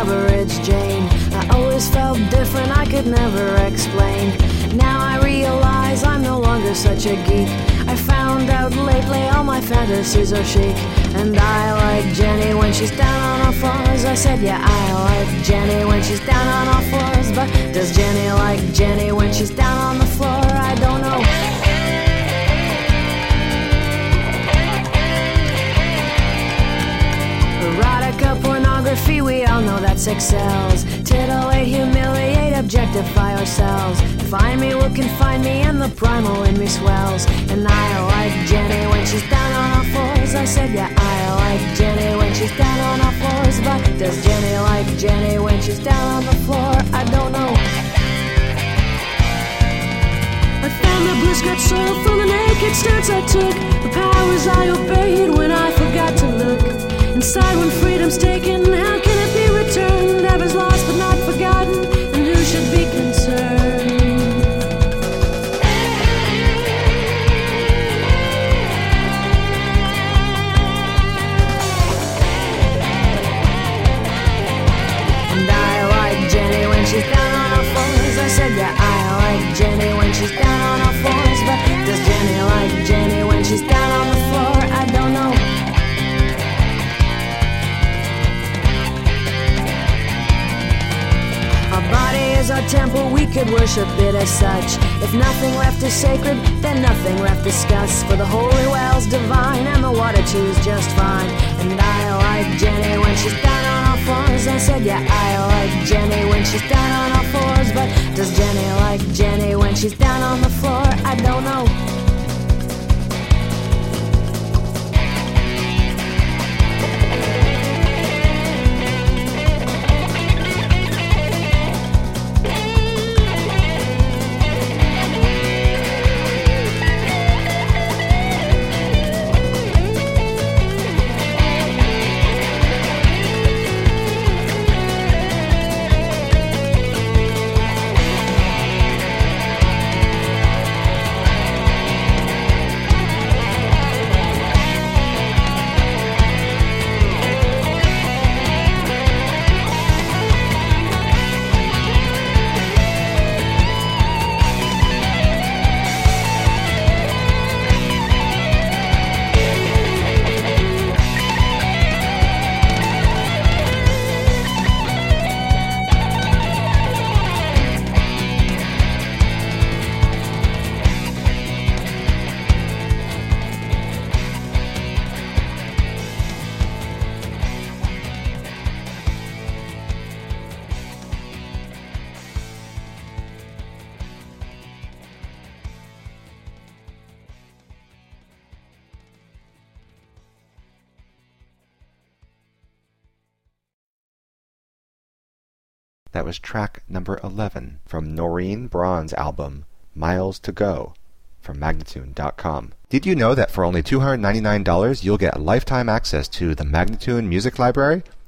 average Jane. I always felt different, I could never explain. Now I realize I'm no longer such a geek. I found out lately all my fantasies are chic. And I like Jenny when she's down on all fours. I said, yeah, I like Jenny when she's down on all fours. But does Jenny like Jenny when she's down on the floor? I don't know. Erotica, pornography, we all know that sex sells. Titillate, humiliate, objectify ourselves. Find me who can find me, and the primal in me swells. And I like Jenny when she's down on all fours. I said, yeah, I like Jenny when she's down on all fours. But does Jenny like Jenny when she's down on the floor? I don't know. I found the blue skirt soil from the naked stance I took. The powers I obeyed when I forgot to look. Inside when freedom's taken, how can it be returned? Ever's lost but not forgotten, and who should be concerned? And I like Jenny when she's down on all fours. I said, yeah, I like Jenny when she's down on all fours. But does Jenny like Jenny when she's down on the floor? I don't know. Our body is our temple, we could worship it as such. If nothing left is sacred, then nothing left discuss. For the holy well's divine, and the water too is just fine. And I like Jenny when she's down on all fours. I said, yeah, I like Jenny when she's down on all fours. But does Jenny like Jenny when she's down on the floor? I don't know. That was track number 11 from Noreen Braun's album, Miles to Go, from Magnatune.com. Did you know that for only $299 you'll get lifetime access to the Magnatune Music Library?